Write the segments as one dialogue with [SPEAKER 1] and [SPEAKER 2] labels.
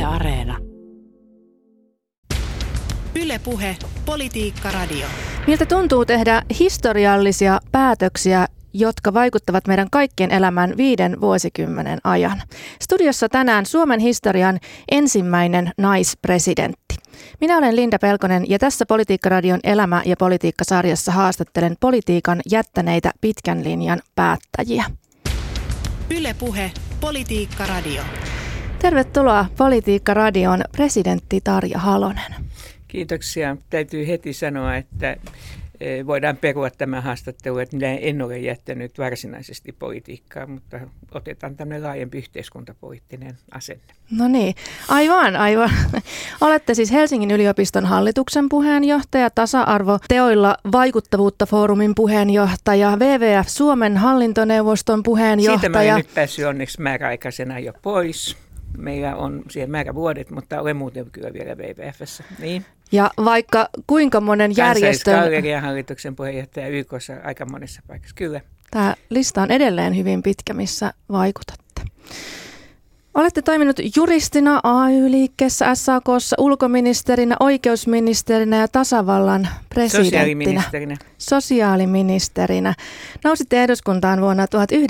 [SPEAKER 1] Areena. Yle Puhe, Politiikka Radio.
[SPEAKER 2] Miltä tuntuu tehdä historiallisia päätöksiä, jotka vaikuttavat meidän kaikkien elämään 5 vuosikymmenen ajan? Studiossa tänään Suomen historian ensimmäinen naispresidentti. Minä olen Linda Pelkonen ja tässä Politiikka-radion elämä- ja politiikka-sarjassa haastattelen politiikan jättäneitä pitkän linjan päättäjiä.
[SPEAKER 1] Yle Puhe, Politiikka Radio.
[SPEAKER 2] Tervetuloa Politiikka-radion presidentti Tarja Halonen.
[SPEAKER 3] Kiitoksia. Täytyy heti sanoa, että voidaan perua tämä haastattelu, että minä en ole jättänyt varsinaisesti politiikkaa, mutta otetaan tämmöinen laajempi yhteiskuntapoliittinen asenne.
[SPEAKER 2] No niin, aivan. Olette siis Helsingin yliopiston hallituksen puheenjohtaja, tasa-arvoteoilla vaikuttavuutta foorumin puheenjohtaja, WWF Suomen hallintoneuvoston puheenjohtaja.
[SPEAKER 3] Siitä mä olen nyt päässyt onneksi määräaikaisena jo pois. Meillä on siihen määrävuodet, mutta olen muuten kyllä vielä WWF:ssä. Niin.
[SPEAKER 2] Ja vaikka kuinka monen järjestön...
[SPEAKER 3] Kansallisgallerian hallituksen puheenjohtaja YK:ssa aika monessa paikassa, kyllä.
[SPEAKER 2] Tämä lista on edelleen hyvin pitkä, missä vaikutatte. Olette toiminut juristina AY-liikkeessä, SAK:ssa, ulkoministerinä, oikeusministerinä ja tasavallan presidenttinä. Sosiaaliministerinä. Nousitte eduskuntaan vuonna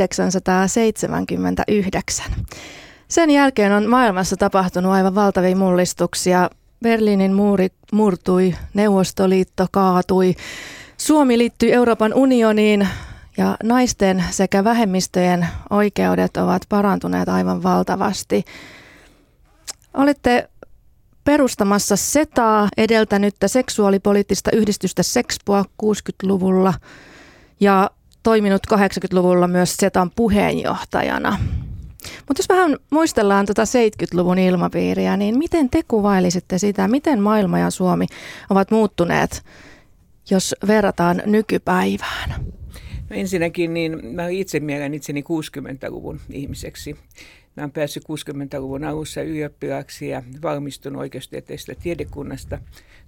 [SPEAKER 2] 1979. Sen jälkeen on maailmassa tapahtunut aivan valtavia mullistuksia. Berliinin muuri murtui, Neuvostoliitto kaatui, Suomi liittyi Euroopan unioniin ja naisten sekä vähemmistöjen oikeudet ovat parantuneet aivan valtavasti. Olette perustamassa SETAa, edeltänyttä seksuaalipoliittista yhdistystä Sexpoa 60-luvulla ja toiminut 80-luvulla myös SETAn puheenjohtajana. Mutta jos vähän muistellaan 70-luvun ilmapiiriä, niin miten te kuvailisitte sitä, miten maailma ja Suomi ovat muuttuneet, jos verrataan nykypäivään?
[SPEAKER 3] No ensinnäkin niin mä itse mielen itseni 60-luvun ihmiseksi. Mä olen päässyt 60-luvun alussa ylioppilaaksi ja valmistunut oikeustieteellisestä tiedekunnasta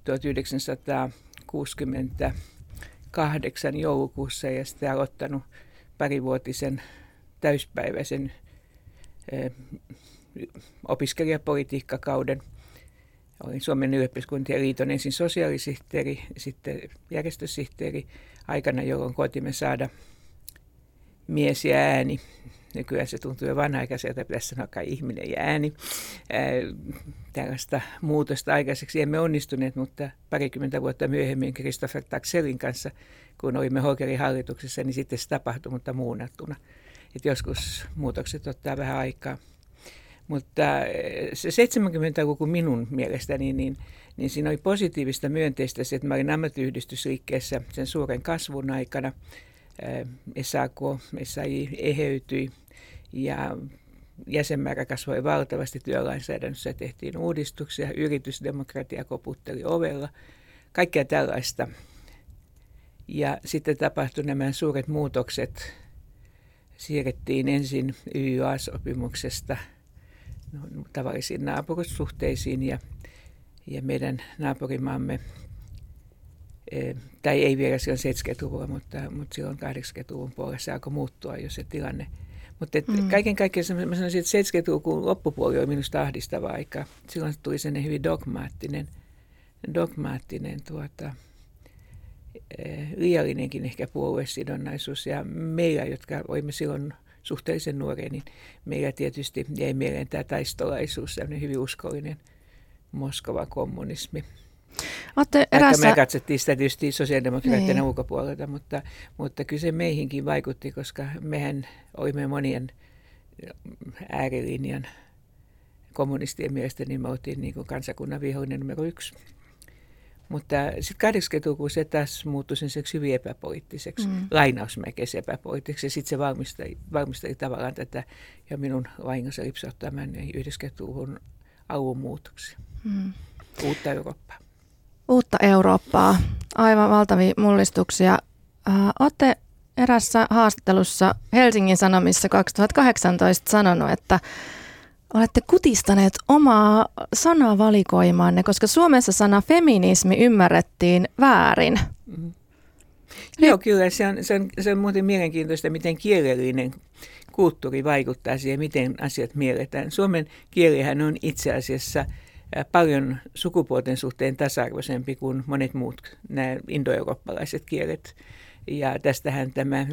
[SPEAKER 3] 1968 joulukuussa ja sitten aloittanut parivuotisen täyspäiväisen opiskelijapolitiikkakauden. Olin Suomen ylioppilaskuntien liiton ensin sosiaalisihteeri, sitten järjestösihteeri aikana, jolloin koetimme saada mies ja ääni. Nykyään se tuntuu jo vanha-aikaiselta, pitäisi sanoa kai ihminen ja ääni. Tällaista muutosta aikaiseksi emme onnistuneet, mutta parikymmentä vuotta myöhemmin Christopher Taxellin kanssa, kun olimme Holkerin hallituksessa, niin sitten se tapahtui, mutta muunnattuna. Että joskus muutokset ottaa vähän aikaa. Mutta se 70-luku minun mielestäni, niin siinä oli positiivista myönteistä se, että mä olin ammattiyhdistysliikkeessä sen suuren kasvun aikana. SAI eheytyi ja jäsenmäärä kasvoi valtavasti, työlainsäädännössä tehtiin uudistuksia, yritysdemokratia koputteli ovella, kaikkea tällaista. Ja sitten tapahtui nämä suuret muutokset. Siirrettiin ensin YYA-sopimuksesta tavallisiin naapurussuhteisiin ja meidän naapurimaamme, tai ei vielä silloin 70-luvulla, mutta silloin 80-luvun puolessa alkoi muuttua jo se tilanne. Mutta kaiken kaikkiaan mä sanoisin, että 70-luvun loppupuoli oli minusta ahdistava aika. Silloin tuli sellainen hyvin dogmaattinen liiallinenkin ehkä puoluesidonnaisuus. Ja meillä, jotka olimme silloin suhteellisen nuoria, niin meillä tietysti jäi mieleen tämä taistolaisuus, sellainen hyvin uskollinen Moskovan kommunismi. Me katsottiin sitä tietysti sosiaalidemokraattien ulkopuolelta, mutta kyllä se meihinkin vaikutti, koska mehän olimme monien äärilinjan kommunistien mielestä, niin me oltiin niin kuin kansakunnan vihollinen numero 1. Mutta sitten 80-luvulla se taas muuttui sen hyvin epäpoliittiseksi, lainausmerkeissä epäpoliittiseksi. Ja sitten se valmisteli tavallaan tätä, ja minun vahingossa lipsauttamaan 90-luvun alun muutoksia. Uutta Eurooppaa.
[SPEAKER 2] Uutta Eurooppaa. Aivan valtavia mullistuksia. Olette erässä haastattelussa Helsingin Sanomissa 2018 sanonut, että olette kutistaneet omaa sanavalikoimaanne, koska Suomessa sana feminismi ymmärrettiin väärin.
[SPEAKER 3] Joo, kyllä. Se on muuten mielenkiintoista, miten kielellinen kulttuuri vaikuttaa siihen, miten asiat mielletään. Suomen kielihän on itse asiassa paljon sukupuolten suhteen tasa-arvoisempi kuin monet muut nämä indoeurooppalaiset kielet. Ja tästähän tämä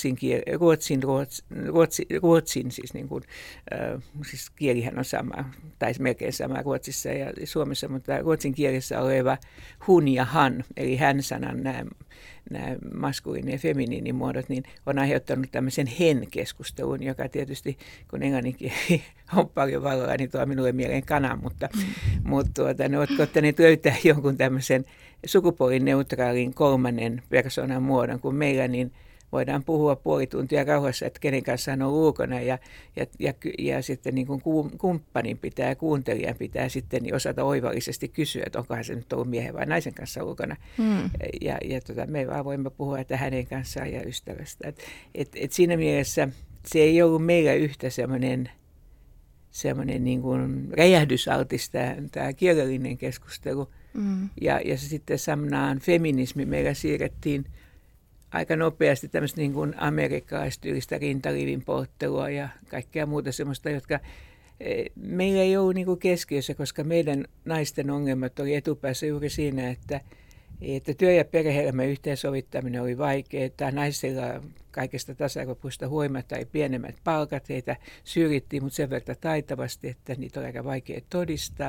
[SPEAKER 3] ruotsin siis, niin kuin, siis kielihän on sama, tai melkein sama Ruotsissa ja Suomessa, mutta ruotsin kielessä oleva hun ja han, eli hän-sanan nämä maskuliini- ja feminiinimuodot, niin on aiheuttanut tämmöisen hen-keskustelun, joka tietysti, kun englannin kieli on paljon valoa, niin tuo minulle mieleen kanan, mutta ne oletko ottaneet löytää jonkun tämmöisen sukupuolineutraalin kolmannen persoonan muodon, kun meillä niin voidaan puhua puoli tuntia rauhassa, että kenen kanssa on ulkona ja sitten niin kuin kumppanin kuuntelijan pitää sitten niin osata oivallisesti kysyä, että onkohan se nyt ollut miehen vai naisen kanssa ulkona. Ja me vaan voimme puhua että hänen kanssaan ja ystävästä. Et siinä mielessä se ei ollut meillä yhtä semmoinen niin kuin räjähdysaltis tämä kielellinen keskustelu. Ja sitten samanaan feminismi meillä siirrettiin aika nopeasti tämmöistä niin kuin amerikkalaistyylistä rintalivin polttelua ja kaikkea muuta semmoista, jotka meillä ei ollut niin kuin keskiössä, koska meidän naisten ongelmat oli etupäässä juuri siinä, että työ- ja perhe-elämän yhteensovittaminen oli vaikeaa. Naisilla kaikesta tasa-arvopuista huolimatta ei pienemmät palkat, heitä syrjittiin, mutta sen verran taitavasti, että niitä oli aika vaikea todistaa.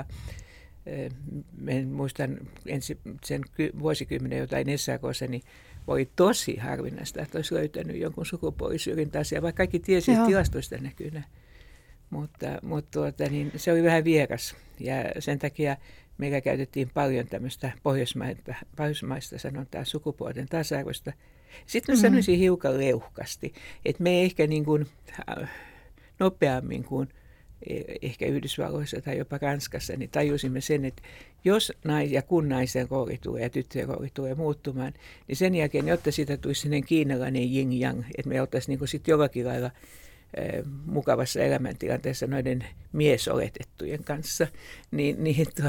[SPEAKER 3] Muistan sen vuosikymmenen jotain SAK:ssa, niin oli tosi harvinaista, että olisi löytänyt jonkun sukupuolisyrjintäasiaa, vaikka kaikki tiesi, että tilastoista näkyy. Mutta niin se oli vähän vieras ja sen takia meillä käytettiin paljon tämmöistä pohjoismaista sanontaa sukupuolten tasa-arvosta. Sitten mä sanoisin hiukan leuhkasti, että me ehkä niin kuin nopeammin kuin ehkä Yhdysvalloissa tai jopa Ranskassa, niin tajusimme sen, että jos kun naisen rooli tulee ja tyttöjen rooli tulee muuttumaan, niin sen jälkeen, jotta siitä tulisi sellainen kiinalainen yin-yang, että me oltaisiin niin sitten jollakin lailla mukavassa elämäntilanteessa noiden miesoletettujen kanssa, niin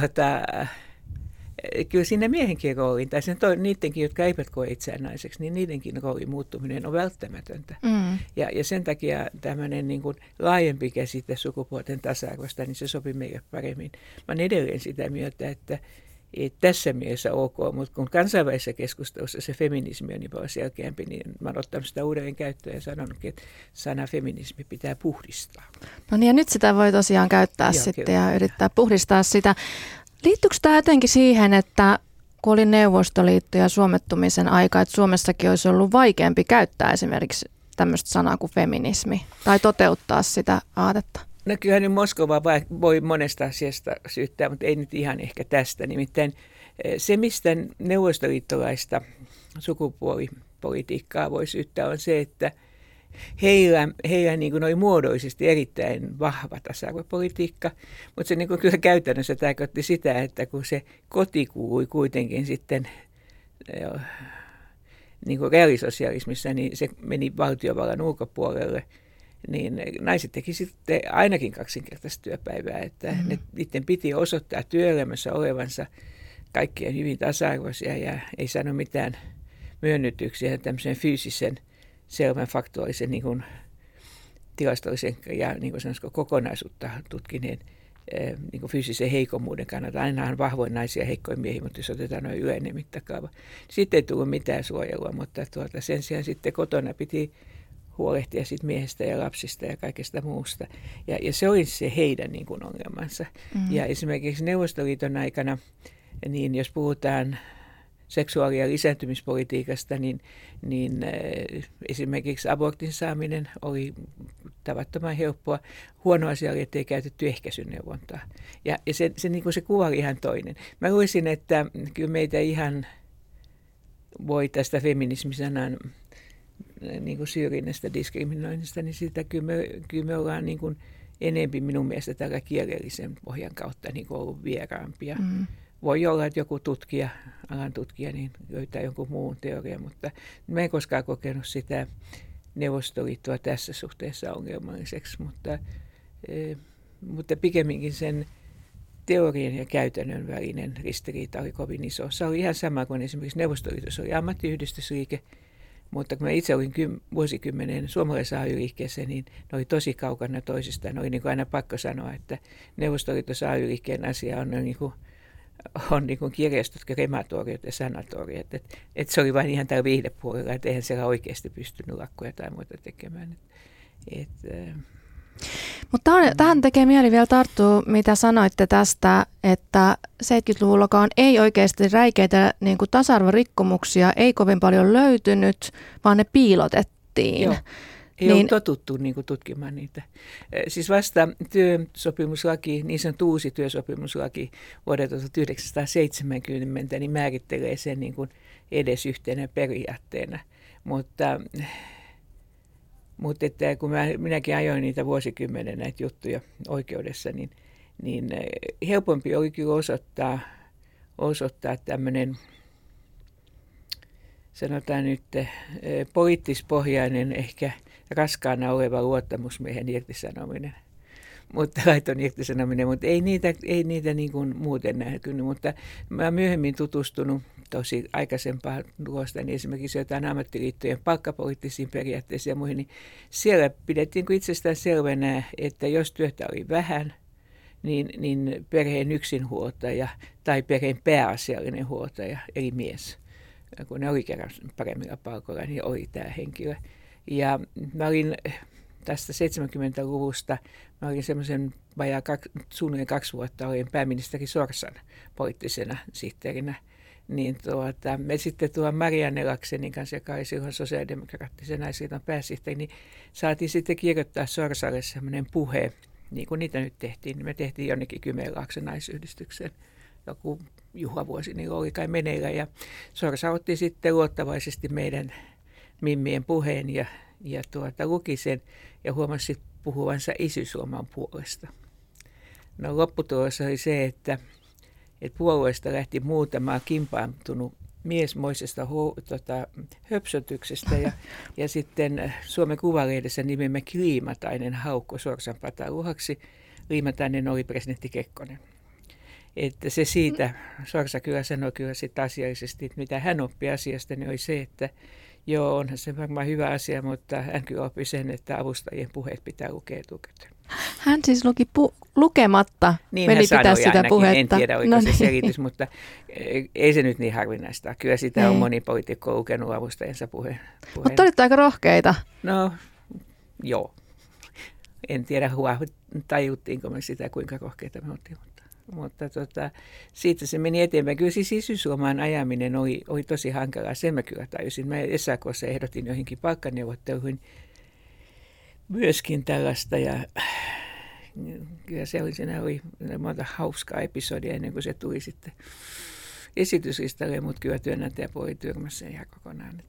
[SPEAKER 3] kyllä siinä miehenkin rooliin, tai niidenkin, jotka eivät koe itseään naiseksi, niin niidenkin roolin muuttuminen on välttämätöntä. Ja sen takia tämmöinen niin kuin laajempi käsite sukupuolten tasa-arvosta, niin se sopii meille paremmin. Mä olen edelleen sitä mieltä, että tässä mielessä ok, mutta kun kansainvälisessä keskustelussa se feminismi on niin paljon selkeämpi, niin mä olen ottanut sitä uudelleen käyttöön ja sanonutkin, että sana feminismi pitää puhdistaa.
[SPEAKER 2] No niin, ja nyt sitä voi tosiaan käyttää sitten kyllä. Ja yrittää puhdistaa sitä. Liittyykö tämä jotenkin siihen, että kun oli Neuvostoliitto ja suomettumisen aika, että Suomessakin olisi ollut vaikeampi käyttää esimerkiksi tämmöistä sanaa kuin feminismi tai toteuttaa sitä aatetta?
[SPEAKER 3] No kyllähän nyt Moskova voi monesta asiasta syyttää, mutta ei nyt ihan ehkä tästä. Nimittäin se, mistä neuvostoliittolaista sukupuolipolitiikkaa voi syyttää, on se, että heillä niin kuin oli muodollisesti erittäin vahva tasa-arvopolitiikka, mutta se niin kuin kyllä käytännössä tarkoitti sitä, että kun se koti kuului kuitenkin sitten niin kuin reaalisosialismissa, niin se meni valtiovallan ulkopuolelle, niin naiset teki sitten ainakin kaksinkertaista työpäivää, että niiden piti osoittaa työelämässä olevansa kaikkien hyvin tasa-arvoisia ja ei sano mitään myönnytyksiä tämmöisen fyysisen selvän faktuaalisen niin kuin tilastollisen ja niin kuin sanoisiko kokonaisuutta tutkineen niin kuin fyysisen heikommuuden kannalta. Aina on vahvoin naisia ja heikkoin miehiä, mutta jos otetaan noin yleinen mittakaava. Sitten ei tullut mitään suojelua, mutta sen sijaan sitten kotona piti huolehtia sit miehestä ja lapsista ja kaikesta muusta. Ja se oli se heidän niin kuin ongelmansa. Ja esimerkiksi Neuvostoliiton aikana, niin jos puhutaan seksuaali- ja lisääntymispolitiikasta, niin esimerkiksi abortin saaminen oli tavattoman helppoa. Huono asia oli, ettei käytetty ehkäisyneuvontaa. Ja se kuva oli ihan toinen. Mä luisin, että kyllä meitä ihan voi tästä feminismisanan niin kuin syrjinnästä, diskriminoinnista, niin sitä kyllä me ollaan niin kuin enemmän minun mielestä tällä kielellisen pohjan kautta niin kuin ollut vieraampia. Voi olla, että joku alan tutkija, niin löytää jonkun muun teorian, mutta mä en koskaan kokenut sitä Neuvostoliittoa tässä suhteessa ongelmalliseksi, mutta pikemminkin sen teorian ja käytännön välinen ristiriita oli kovin iso. Se oli ihan sama kuin esimerkiksi Neuvostoliitossa oli ammattiyhdistysliike, Mutta kun mä itse olin vuosikymmenen suomalaisessa AY-liikkeessä, niin ne oli tosi kaukana toisistaan. Ne oli niin kuin aina pakko sanoa, että Neuvostoliiton AY-liikkeen asia on niin kuin kirjastot, krematoriot ja sanatoriot. Et se oli vain ihan täällä viihdepuolella, että eihän siellä oikeasti pystynyt lakkoja tai muuta tekemään.
[SPEAKER 2] Mutta tähän tekee mieli vielä tarttua, mitä sanoitte tästä, että 70-luvullakaan ei oikeasti räikeitä niin kuin tasa-arvorikkomuksia ei kovin paljon löytynyt, vaan ne piilotettiin.
[SPEAKER 3] Joo. Ei ole totuttu niin kuin tutkimaan niitä. Siis vasta työsopimuslaki, niin sanottu uusi työsopimuslaki vuodelta 1970, niin määrittelee sen niin kuin edes yhtenä periaatteena. Mutta että kun minäkin ajoin niitä vuosikymmenen näitä juttuja oikeudessa, niin helpompi oli kyllä osoittaa tämmöinen, sanotaan nyt, poliittispohjainen, ehkä raskaana oleva luottamusmiehen irtisanominen. Mutta laiton irtisanominen, mutta ei niitä niin kuin muuten näkynyt. Mutta mä olen myöhemmin tutustunut tosi aikaisempaan tulosta, niin esimerkiksi jotain ammattiliittojen palkkapoliittisiin periaatteisiin ja muihin, niin siellä pidettiin itsestään selvänä, että jos työtä oli vähän, niin perheen yksinhuoltaja tai perheen pääasiallinen huoltaja, eli mies, kun ne oli kerran paremmilla palkoilla, niin oli tämä henkilö. Ja mä olin tästä 70-luvusta, mä olin semmoisen suunnilleen 2 vuotta, olin pääministeri Sorsan poliittisena sihteerinä. Niin me sitten Marianne Laksenin kanssa, joka oli silloin sosiaalidemokraattisen naisliiton pääsihteeri, niin saatiin sitten kirjoittaa Sorsalle semmoinen puhe, niin kuin niitä nyt tehtiin. Me tehtiin jonnekin Kymenlaakson naisyhdistykseen. Joku juhlavuosi niin oli kai meneillä. Ja Sorsa otti sitten luottavaisesti meidän mimmien puheen ja luki sen ja huomasi puhuvansa isyysloman puolesta. No lopputulos oli se, että puolueesta lähti muutama kimpaantunut miesmoisesta höpsötyksestä ja sitten Suomen Kuvalehdessä nimemme Liimatainen haukkoi Sorsan pataluhaksi. Liimatainen oli presidentti Kekkonen. Että se siitä, Sorsa kyllä sanoi kyllä sitten asiallisesti, että mitä hän oppi asiasta, niin oli se, että joo, onhan se varmaan hyvä asia, mutta hän kyllä oppi sen, että avustajien puheet pitää lukea etukäteen.
[SPEAKER 2] Hän siis luki lukematta,
[SPEAKER 3] niin
[SPEAKER 2] veli pitää sitä
[SPEAKER 3] ainakin.
[SPEAKER 2] puhetta.
[SPEAKER 3] En tiedä, oliko se selitys, mutta ei se nyt niin harvinaista. Kyllä sitä on moni poliitikko lukenut avustajansa puheen.
[SPEAKER 2] Mutta olitte aika rohkeita.
[SPEAKER 3] No, joo. En tiedä, tajuttiinko me sitä, kuinka rohkeita me oltiin. Mutta siitä se meni eteenpäin. Kyllä siis isyyslomaan ajaminen oli tosi hankalaa. Sen mä kyllä tajusin. Mä SAK:ssa ehdotin joihinkin palkkaneuvotteluihin myöskin tällaista. Ja kyllä siinä oli monta hauskaa episodia ennen kuin se tuli sitten esityslistalle. Ja mut kyllä työnantajapuoli tyrmäsi sen ihan kokonaan.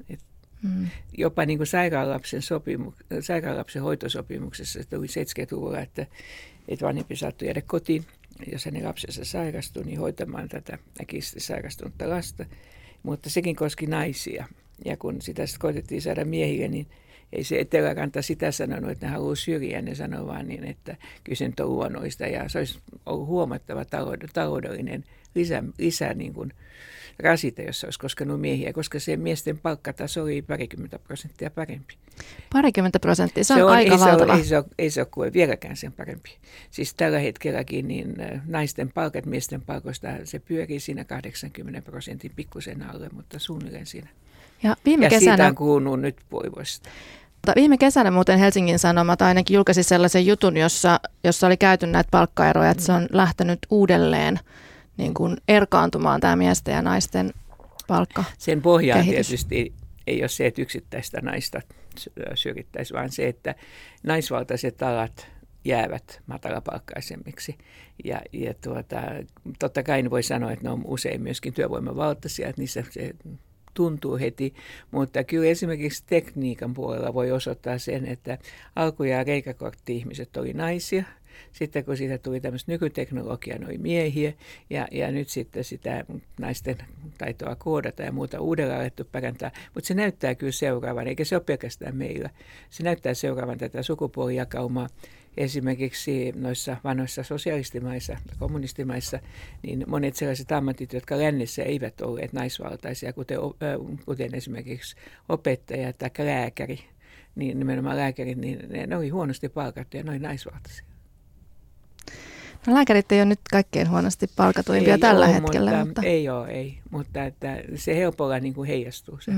[SPEAKER 3] Jopa niin kuin sairaalapsen hoitosopimuksessa, että tuli 70-luvulla, että vanhempi saattoi jäädä kotiin, jos hänen lapsensa sairastui, niin hoitamaan tätä äkisesti sairastunutta lasta. Mutta sekin koski naisia. Ja kun sitä sitten koitettiin saada miehille, niin ei se Eteläranta sitä sanonut, että ne haluaa syrjiä. Ne sanoi vaan niin, että kyllä se nyt on luonnollista. Ja se olisi ollut huomattava taloudellinen lisää niin kuin rasite, jos olisi koskenut miehiä, koska se miesten palkkataso oli 20% parempi.
[SPEAKER 2] 20%? Se on aika valtava.
[SPEAKER 3] Ei se ole kuin vieläkään sen parempi. Siis tällä hetkelläkin niin naisten palkat miesten palkoista se pyörii siinä 80% pikkusen alle, mutta suunnilleen siinä.
[SPEAKER 2] Ja
[SPEAKER 3] siitä on kuulunut nyt puolivuosista.
[SPEAKER 2] Viime kesänä muuten Helsingin Sanomat ainakin julkaisi sellaisen jutun, jossa oli käyty näitä palkkaeroja, että se on lähtenyt uudelleen niin kuin erkaantumaan tämä miesten ja naisten palkka.
[SPEAKER 3] Sen pohjaan tietysti ei ole se, että yksittäistä naista syrjittäisiin, vaan se, että naisvaltaiset alat jäävät matalapalkkaisemmiksi. Ja totta kai voi sanoa, että ne on usein myöskin työvoimavaltaisia, että niissä se tuntuu heti, mutta kyllä esimerkiksi tekniikan puolella voi osoittaa sen, että alkujaan reikäkortti-ihmiset oli naisia. Sitten kun siitä tuli tämmöistä nykyteknologiaa, ne oli miehiä ja nyt sitten sitä naisten taitoa koodata ja muuta uudella alettu parantaa. Mutta se näyttää kyllä seuraavan, eikä se ole pelkästään meillä. Se näyttää seuraavan tätä sukupuolijakaumaa esimerkiksi noissa vanhoissa sosialistimaissa, kommunistimaissa, niin monet sellaiset ammatit, jotka lännessä eivät olleet naisvaltaisia, kuten esimerkiksi opettaja tai lääkäri, niin nimenomaan lääkärit, niin ne oli huonosti palkattuja, ne oli naisvaltaisia.
[SPEAKER 2] No, lääkärit ei ole nyt kaikkein huonosti palkatuimpia tällä hetkellä.
[SPEAKER 3] Mutta... Ei. Mutta että se helpolla niin kuin heijastuu se.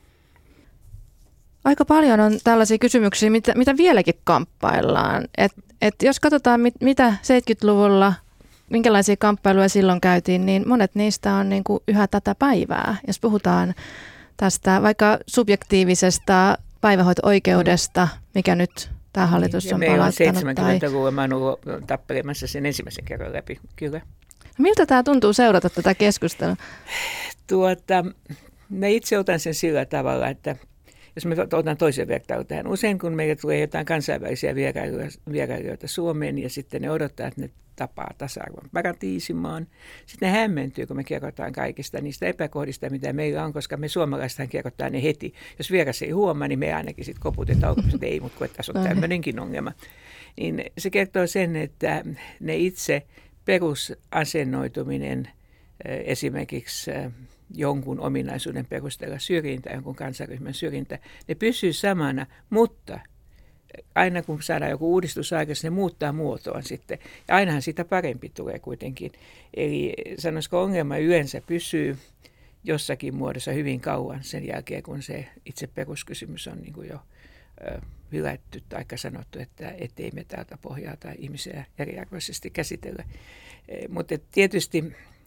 [SPEAKER 2] Aika paljon on tällaisia kysymyksiä, mitä vieläkin kamppaillaan. Et jos katsotaan, mitä 70-luvulla, minkälaisia kamppailuja silloin käytiin, niin monet niistä on niin kuin yhä tätä päivää. Jos puhutaan tästä vaikka subjektiivisesta päivähoito-oikeudesta, mikä nyt tämä hallitus on palauttanut.
[SPEAKER 3] Meillä on 70-luvulla, mä oon ollut tappelemassa sen ensimmäisen kerran läpi, kyllä.
[SPEAKER 2] Miltä tämä tuntuu seurata tätä keskustelua?
[SPEAKER 3] Mä itse otan sen sillä tavalla, että jos mä otan toisen vertailun tähän. Usein kun meille tulee jotain kansainvälisiä vierailijoita Suomeen ja sitten ne odottaa, että ne tapaa tasa-arvon paratiisimaan. Sitten ne hämmentyy, kun me kerrotaan kaikista niistä epäkohdista, mitä meillä on, koska me suomalaisethan kerrotaan ne heti. Jos vieras ei huomaa, niin me ainakin sitten koputetaan, että ei, mutta kun tässä on tämmöinenkin ongelma. Niin se kertoo sen, että ne itse perusasennoituminen esimerkiksi jonkun ominaisuuden perusteella syrjintä, jonkun kansanryhmän syrjintä, ne pysyy samana, mutta aina kun saadaan joku uudistus aikaisemmin, ne muuttaa muotoaan sitten. Ja ainahan sitä parempi tulee kuitenkin. Eli sanoisiko ongelma yleensä pysyy jossakin muodossa hyvin kauan sen jälkeen, kun se itse peruskysymys on niin kuin jo hylätty tai sanottu, että ei me täältä pohjalta ihmisiä eriarvoisesti käsitellä. Mutta tietysti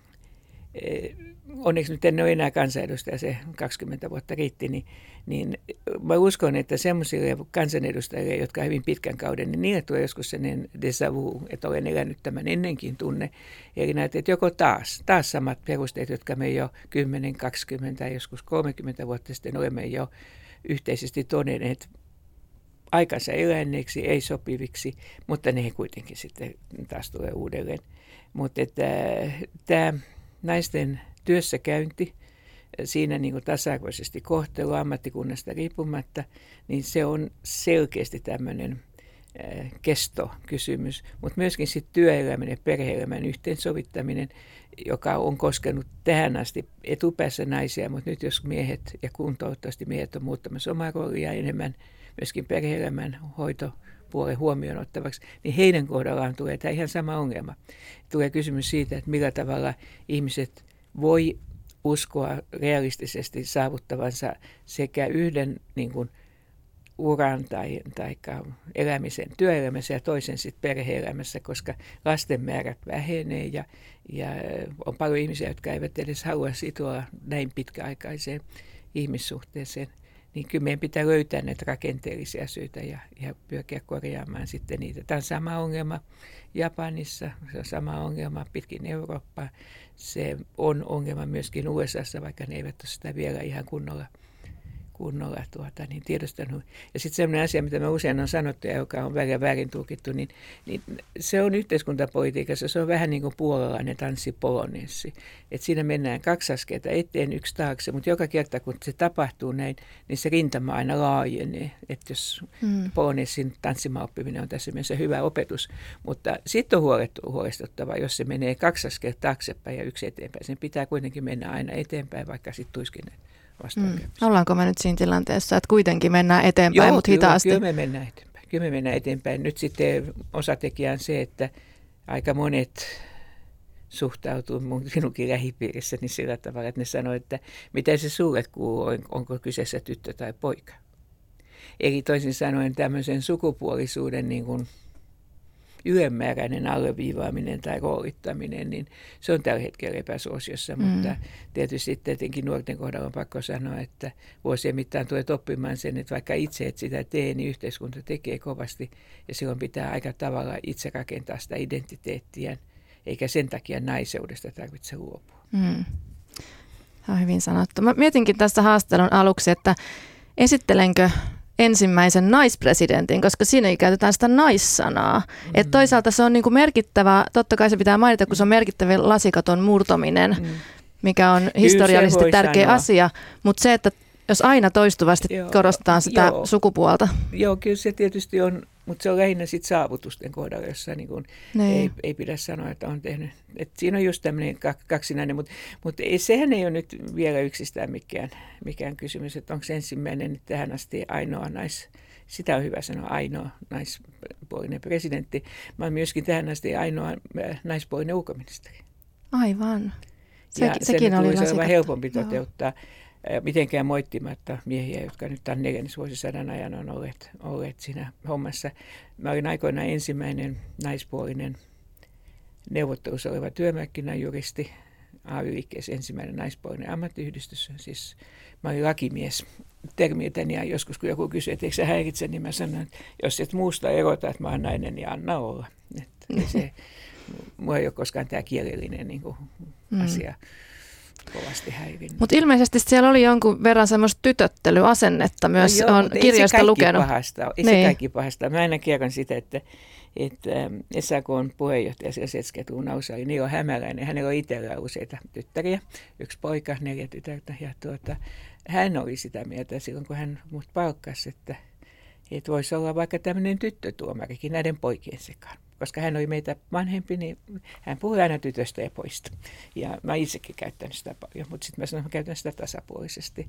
[SPEAKER 3] onneksi nyt en ole enää kansanedustaja, se 20 vuotta riitti, niin mä uskon, että semmoisille kansanedustajille, jotka on hyvin pitkän kauden, niin niille tulee joskus sellainen déjà vu, että olen elänyt tämän ennenkin tunne. Eli näet, että joko taas samat perusteet, jotka me jo 10, 20, joskus 30 vuotta sitten olemme jo yhteisesti todenneet aikansa eläneeksi, ei sopiviksi, mutta ne kuitenkin sitten taas tulee uudelleen. Mutta tämä naisten työssäkäynti, siinä niin kuin tasa-arvoisesti kohtelu ammattikunnasta riippumatta, niin se on selkeästi tämmöinen kestokysymys. Mutta myöskin sitten työelämän ja perhe-elämän yhteensovittaminen, joka on koskenut tähän asti etupäässä naisia, mutta nyt jos miehet, ja kun toivottavasti miehet on muuttamassa omaa roolia enemmän, myöskin perhe-elämän hoitopuolen huomioon ottavaksi, niin heidän kohdallaan tulee tämä ihan sama ongelma. Tulee kysymys siitä, että millä tavalla ihmiset voi uskoa realistisesti saavuttavansa sekä yhden niin kuin, uran tai elämisen työelämässä ja toisen sitten perhe-elämässä, koska lasten määrät vähenee ja on paljon ihmisiä, jotka eivät edes halua sitoa näin pitkäaikaiseen ihmissuhteeseen. Niin kyllä meidän pitää löytää näitä rakenteellisia syitä ja pyrkiä korjaamaan sitten niitä. Tämä on sama ongelma Japanissa, se on sama ongelma pitkin Eurooppaa. Se on ongelma myöskin USAssa, vaikka ne eivät ole sitä vielä ihan kunnolla tiedostanut. Ja sitten sellainen asia, mitä me usein on sanottu ja joka on väärin tulkittu, niin se on yhteiskuntapolitiikassa, se on vähän niin kuin puolalainen tanssipolonessi. Että siinä mennään 2 askelta eteen, 1 taakse, mutta joka kerta kun se tapahtuu näin, niin se rintama aina laajenee. Että jos polonessin tanssimaoppiminen on tässä mielessä hyvä opetus, mutta sitten on huolestuttavaa, jos se menee 2 askelta taaksepäin ja 1 eteenpäin. Sen pitää kuitenkin mennä aina eteenpäin, vaikka sitten tuisikin näin.
[SPEAKER 2] Ollaanko me nyt siinä tilanteessa, että kuitenkin mennään eteenpäin, mutta hitaasti?
[SPEAKER 3] Kyllä me mennään eteenpäin. Nyt sitten osatekijä on se, että aika monet suhtautuu minunkin lähipiirissäni sillä tavalla, että ne sanoo, että mitä se sulle kuuluu, onko kyseessä tyttö tai poika. Eli toisin sanoen tämmöisen sukupuolisuuden niin kuin ylenmääräinen alleviivaaminen tai roolittaminen, niin se on tällä hetkellä epäsuosiossa, mutta tietysti tietenkin nuorten kohdalla on pakko sanoa, että vuosien mittaan tulet oppimaan sen, että vaikka itse et sitä tee, niin yhteiskunta tekee kovasti ja silloin pitää aika tavalla itse rakentaa sitä identiteettiä, eikä sen takia naiseudesta tarvitse luopua.
[SPEAKER 2] On hyvin sanottu. Mä mietinkin tässä haastattelun aluksi, että esittelenkö ensimmäisen naispresidentin, koska siinä ei käytetään sitä naissanaa. Että toisaalta se on niin kuin merkittävä, totta kai se pitää mainita, kun se on merkittävä lasikaton murtominen, mikä on historiallisesti tärkeä asia. Mutta se, että jos aina toistuvasti korostetaan sitä sukupuolta.
[SPEAKER 3] Joo, kyllä se tietysti on, mutta se on lähinnä sit saavutusten kohdalla, jossa niin kun ei pidä sanoa, että on tehnyt. Et siinä on just tämmöinen kaksinainen, mutta sehän ei ole nyt vielä yksistään mikään kysymys, että onko ensimmäinen tähän asti ainoa sitä on hyvä sanoa, ainoa naispuolinen presidentti. Mä oon myöskin tähän asti ainoa naispuolinen ulkoministeri.
[SPEAKER 2] Aivan.
[SPEAKER 3] Sekin oli olla helpompi toteuttaa mitenkään moittimatta miehiä, jotka nyt tämän 4. vuosisadan ajan on olleet siinä hommassa. Mä olin aikoinaan ensimmäinen naispuolinen neuvottelussa oleva työmarkkinajuristi, AY-liikkeessä ensimmäinen naispuolinen ammattiyhdistys. Siis mä olin lakimies termiltäni ja joskus kun joku kysyi, että eikö sä häiritse, niin mä sanoin, että jos et muusta erota, että mä oon nainen, niin anna olla. Mua ei ole koskaan tämä kielellinen niin kuin asia kovasti häirinnyt.
[SPEAKER 2] Mutta ilmeisesti siellä oli jonkun verran semmoista tytöttelyasennetta myös, on kirjoista lukenut.
[SPEAKER 3] Ei se kaikki pahasta. Mä aina kerron sitä, että SAK:n puheenjohtaja Setsketun oli Niilo Hämäläinen. Hänellä on itsellä useita tyttäriä, 1 poika, 4 tytärtä. Ja hän oli sitä mieltä silloin, kun hän mut palkkasi, että voisi olla vaikka tämmöinen tyttötuomarikin näiden poikien sekaan. Koska hän oli meitä vanhempi, niin hän puhui aina tytöstä ja poista. Ja mä itsekin käyttänyt sitä paljon, mutta sitten mä sanoin, että mä käytän sitä tasapuolisesti.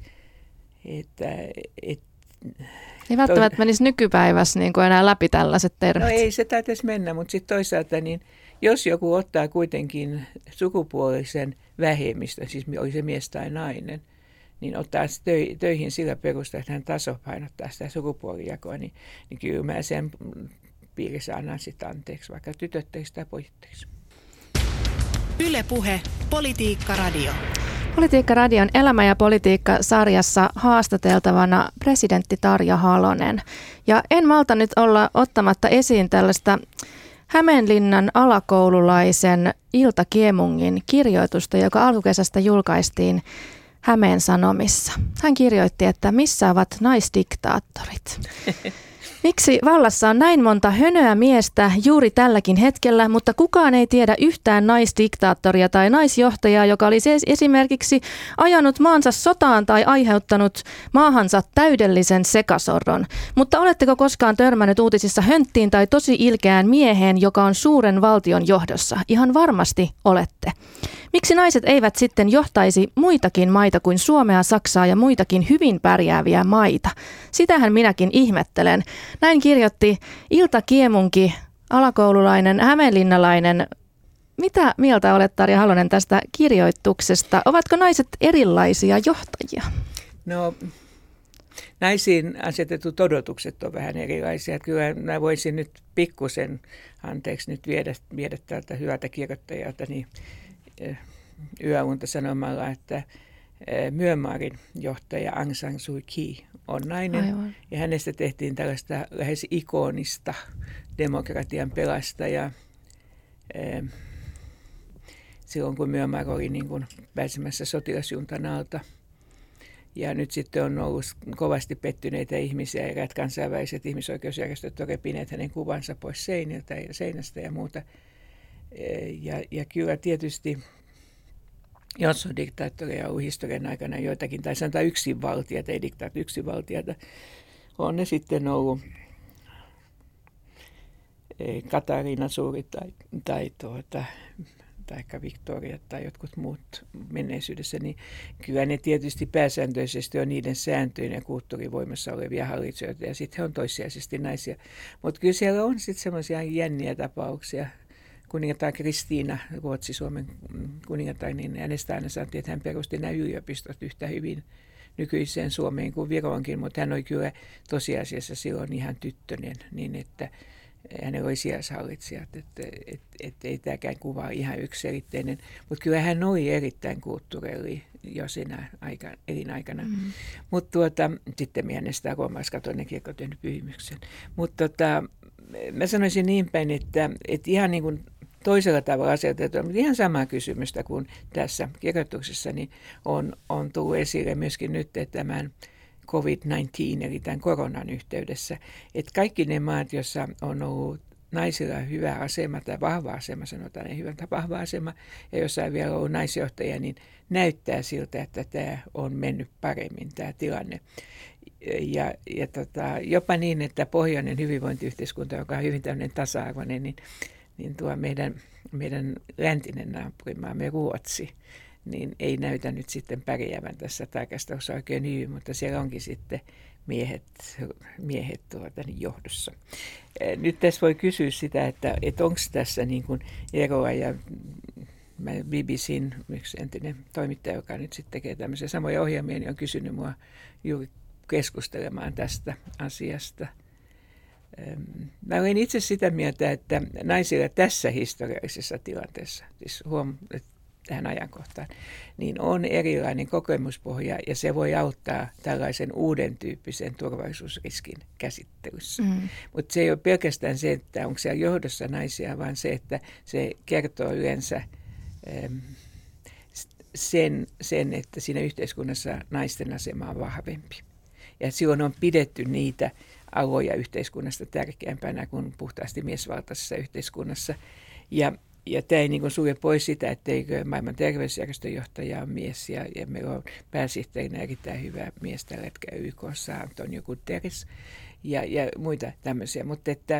[SPEAKER 2] Ei välttämättä menisi nykypäivässä niin kuin enää läpi tällaiset termit.
[SPEAKER 3] No ei se taitaisi mennä, mutta sitten toisaalta, niin jos joku ottaa kuitenkin sukupuolisen vähemmistön, siis oli se mies tai nainen, niin ottaa töihin sillä perusteella, että hän tasapainottaa sitä sukupuolijakoa, niin kyllä mä sen piirissä annan sitä anteeksi, vaikka tytötteiksi tai pojitteiksi.
[SPEAKER 1] Yle Puhe, Politiikka Radio.
[SPEAKER 2] Politiikka Radion Elämä ja politiikka-sarjassa haastateltavana presidentti Tarja Halonen. Ja en malta nyt olla ottamatta esiin tällaista Hämeenlinnan alakoululaisen Ilta Kiemungin kirjoitusta, joka alkukesästä julkaistiin Hämeen Sanomissa. Hän kirjoitti, että missä ovat naisdiktaattorit. Miksi vallassa on näin monta hönöä miestä juuri tälläkin hetkellä, mutta kukaan ei tiedä yhtään naisdiktaattoria tai naisjohtajaa, joka olisi esimerkiksi ajanut maansa sotaan tai aiheuttanut maahansa täydellisen sekasorron. Mutta oletteko koskaan törmännyt uutisissa hönttiin tai tosi ilkeään mieheen, joka on suuren valtion johdossa? Ihan varmasti olette. Miksi naiset eivät sitten johtaisi muitakin maita kuin Suomea, Saksaa ja muitakin hyvin pärjääviä maita? Sitähän minäkin ihmettelen. Näin kirjoitti Ilta Kiemunki, alakoululainen, hämeenlinnalainen. Mitä mieltä olet, Tarja Halonen, tästä kirjoituksesta? Ovatko naiset erilaisia johtajia?
[SPEAKER 3] No, naisiin asetetut odotukset on vähän erilaisia. Kyllä mä voisin nyt pikkusen, anteeksi nyt viedä tältä hyvältä kirjoittajalta, niin yöunta sanomalla, että Myanmarin johtaja Aung San Suu Kyi on nainen. Aivan. Ja hänestä tehtiin tällaista lähes ikonista demokratian pelastajaa silloin, kun Myanmar oli niin kuin pääsemässä sotilasjuntan alta. Ja nyt sitten on ollut kovasti pettyneitä ihmisiä, eräät kansainväliset ihmisoikeusjärjestöt ovat repineet hänen kuvansa pois seinästä ja muuta. Ja kyllä tietysti, jos on diktaattoreja ollut historian aikana joitakin, tai sanotaan yksinvaltiata, ei yksinvaltiata, on ne sitten ollut Katariina Suuri tai Victoria tai jotkut muut menneisyydessä, niin kyllä ne tietysti pääsääntöisesti on niiden sääntöjen ja kulttuurin voimassa olevia hallitsijoita, ja sitten he on toissijaisesti naisia. Mutta kyllä siellä on sitten semmoisia jänniä tapauksia. Kuningatar Kristiina, Ruotsi-Suomen kuningatar, niin hänestä aina sanottiin, että hän perusti nämä yliopistot yhtä hyvin nykyiseen Suomeen kuin Viroonkin, mutta hän oli kyllä tosiasiassa silloin ihan tyttönen, niin että hänellä oli sijaishallitsijat, että ei tämäkään kuva ihan yksiselitteinen, mutta kyllä hän oli erittäin kulttuurelli jo siinä elinaikana. Mm-hmm. Mutta sitten hänestä roomalaiskatolinen kirkko on tehnyt pyhimyksen. Mutta mä sanoisin niin päin, että ihan niin kuin toisella tavalla aseteltua, mutta ihan samaa kysymystä kuin tässä kirjoituksessa, niin on tullut esille myöskin nyt tämän COVID-19 eli tämän koronan yhteydessä, että kaikki ne maat, joissa on ollut naisilla on hyvä asema tai vahva asema, sanotaan ei hyvä, tai vahva asema, ja jos ei vielä ole naisjohtaja, niin näyttää siltä, että tämä on mennyt paremmin tämä tilanne. Ja jopa niin, että pohjoinen hyvinvointiyhteiskunta, joka on hyvin tämmöinen tasa-arvoinen, niin tuo meidän läntinen naapurimaamme Ruotsi, niin ei näytä nyt sitten pärjäävän tässä tarkastelussa oikein hyvin, mutta siellä onkin sitten miehet johdossa. Nyt tässä voi kysyä sitä, että onko tässä niin kuin eroa, ja BBCn yksi entinen toimittaja, joka nyt sitten tekee tämmöisiä samoja ohjelmia, niin on kysynyt mua juuri keskustelemaan tästä asiasta. Mä olen itse sitä mieltä, että naisilla tässä historiallisessa tilanteessa, siis tähän ajankohtaan, niin on erilainen kokemuspohja ja se voi auttaa tällaisen uuden tyyppisen turvallisuusriskin käsittelyssä. Mutta se ei ole pelkästään se, että onko siellä johdossa naisia, vaan se, että se kertoo yleensä sen, että siinä yhteiskunnassa naisten asema on vahvempi. Ja silloin on pidetty niitä aloja yhteiskunnasta tärkeämpänä kuin puhtaasti miesvaltaisessa yhteiskunnassa. Ja tämä ei niin sulje pois sitä, etteikö maailman terveysjärjestön johtaja on mies ja meillä on pääsihteerinä erittäin hyvä mies tällä hetkellä YK:ssa, Antonio Guterres ja muita tämmöisiä. Mutta että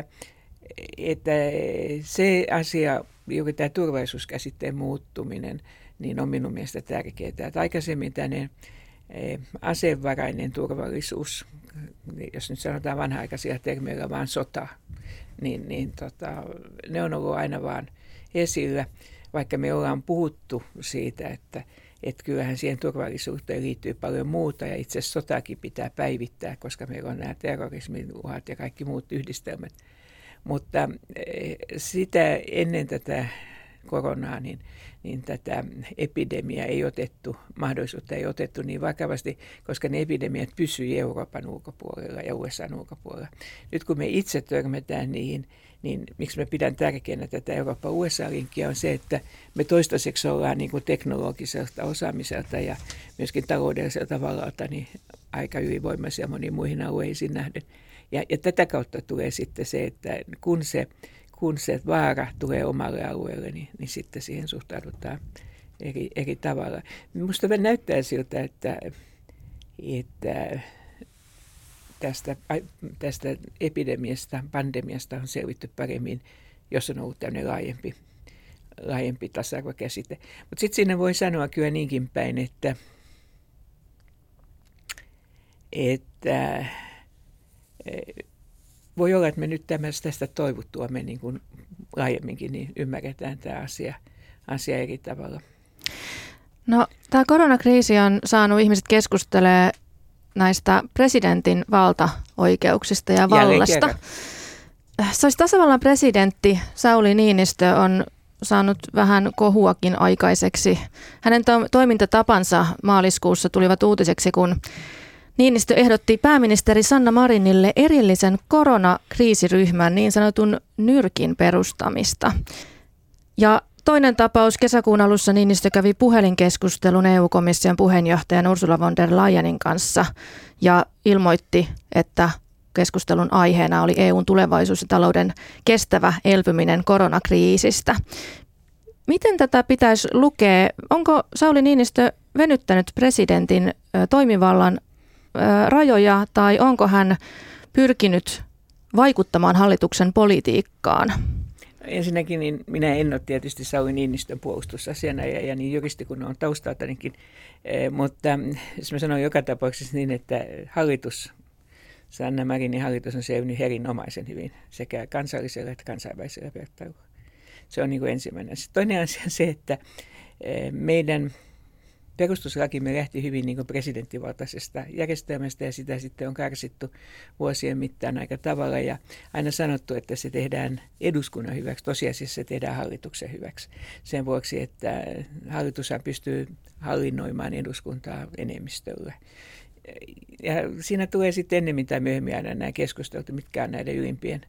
[SPEAKER 3] se asia, juuri tämä turvallisuuskäsitteen muuttuminen, niin on minun mielestä tärkeää. Että aikaisemmin tänne asevarainen turvallisuus, jos nyt sanotaan vanha-aikaisia termeillä vaan sota, niin ne on ollut aina vaan esillä, vaikka me ollaan puhuttu siitä, että kyllähän siihen turvallisuuteen liittyy paljon muuta ja itse asiassa sotakin pitää päivittää, koska meillä on nämä terrorismin uhat ja kaikki muut yhdistelmät. Mutta sitä ennen tätä koronaa, niin tätä epidemiaa ei otettu, mahdollisuutta ei otettu niin vakavasti, koska ne epidemiat pysyivät Euroopan ulkopuolella ja USA:n ulkopuolella. Nyt kun me itse törmätään niihin, niin miksi me pidän tärkeänä tätä Eurooppa-USA-linkkiä on se, että me toistaiseksi ollaan niin kuin teknologiselta osaamiselta ja myöskin taloudelliselta vallalta niin aika ylivoimaisia moniin muihin alueisiin nähden. Ja tätä kautta tulee sitten se, että kun se vaara tulee omalle alueelle, niin sitten siihen suhtaudutaan eri tavalla. Minusta näyttää siltä, että tästä epidemiasta, pandemiasta on selvitty paremmin, jos on ollut tämmöinen laajempi tasa-arvokäsite. Mutta sitten siinä voi sanoa kyllä niinkin päin, että voi olla, että me nyt tästä toivottua me niin kuin laajemminkin niin ymmärretään tämä asia eri tavalla.
[SPEAKER 2] No, tämä koronakriisi on saanut ihmiset keskustelemaan näistä presidentin valtaoikeuksista ja vallasta. Tasavallan presidentti Sauli Niinistö on saanut vähän kohuakin aikaiseksi. Hänen toimintatapansa maaliskuussa tulivat uutiseksi, kun Niinistö ehdotti pääministeri Sanna Marinille erillisen koronakriisiryhmän, niin sanotun nyrkin perustamista. Ja toinen tapaus, kesäkuun alussa Niinistö kävi puhelinkeskustelun EU-komission puheenjohtajan Ursula von der Leyenin kanssa ja ilmoitti, että keskustelun aiheena oli EUn tulevaisuus ja talouden kestävä elpyminen koronakriisistä. Miten tätä pitäisi lukea? Onko Sauli Niinistö venyttänyt presidentin toimivallan rajoja tai onko hän pyrkinyt vaikuttamaan hallituksen politiikkaan?
[SPEAKER 3] Ensinnäkin niin minä en ole tietysti Sauli Niinistön puolustusasiana ja niin juristi kun on taustaltanikin, mutta jos mä sanon joka tapauksessa niin, että Sanna Marinin hallitus on selvinnyt erinomaisen hyvin sekä kansallisella että kansainvälisellä vertailulla. Se on niin kuin ensimmäinen asia. Toinen asia on se, että meidän perustuslakimme lähti hyvin niin kuin presidenttivaltaisesta järjestelmästä ja sitä sitten on karsittu vuosien mittaan aika tavalla ja aina sanottu, että se tehdään eduskunnan hyväksi. Tosiasiassa se tehdään hallituksen hyväksi. Sen vuoksi, että hallitushan pystyy hallinnoimaan eduskuntaa enemmistöllä. Ja siinä tulee sitten ennemmin tai myöhemmin aina nämä keskustelut, mitkä on näiden